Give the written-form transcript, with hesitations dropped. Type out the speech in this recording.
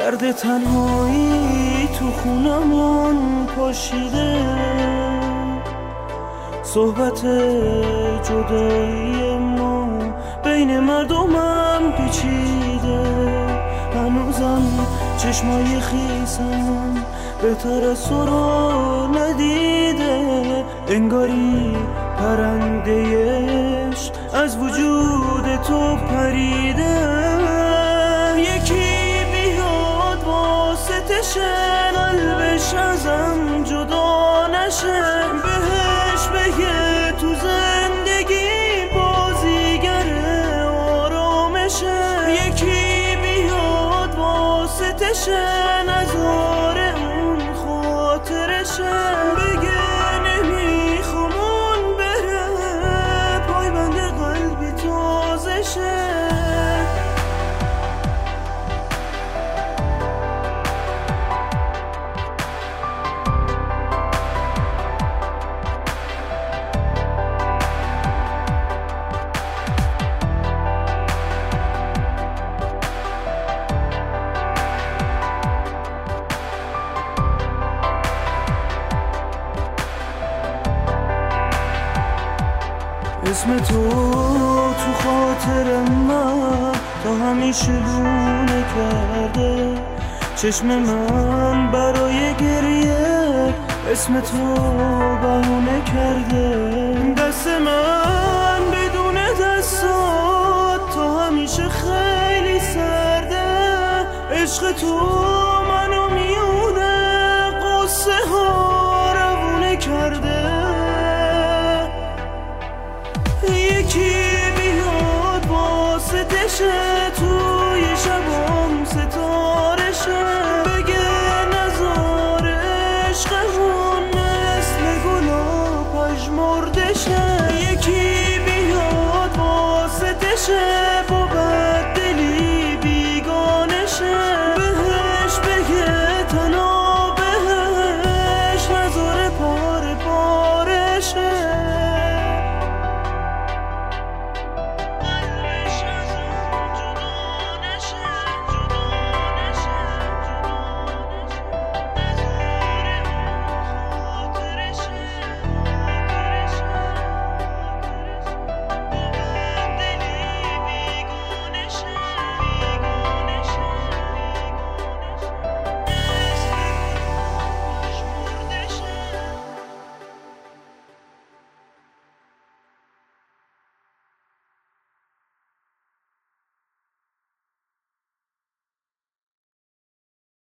درد تنهایی تو خونمون پاشیده، صحبت جدایی ما بین مردمم پیچیده. هنوزم چشمای خیسم بهتر از تو رو ندیده، انگاری پرنده‌اش از وجود تو پریده. یکی بیاد واسطشه قلبش ازم جدا نشه، بهش بگه تو زندگی بازیگر آرامشه. یکی بیاد واسطشه نذاره اون خاطرشه، بگه نمیخوام اون بره، پایبند قلبی تازه شه. اسم تو خاطر من تا همیشه لونه کرده، چشم من برای گریه اسم تو بهونه کرده. دست من بدون دستات تا همیشه خیلی سرده، عشق تو